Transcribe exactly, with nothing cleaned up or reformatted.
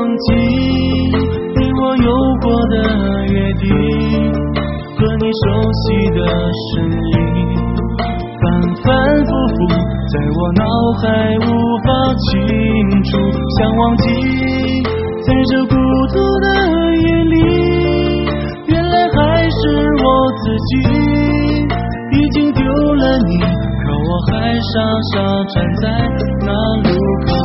忘记你我有过的约定，和你熟悉的声音，反反复复在我脑海无法清楚。想忘记在这孤独的夜里，原来还是我自己，已经丢了你，可我还傻傻站在那路口。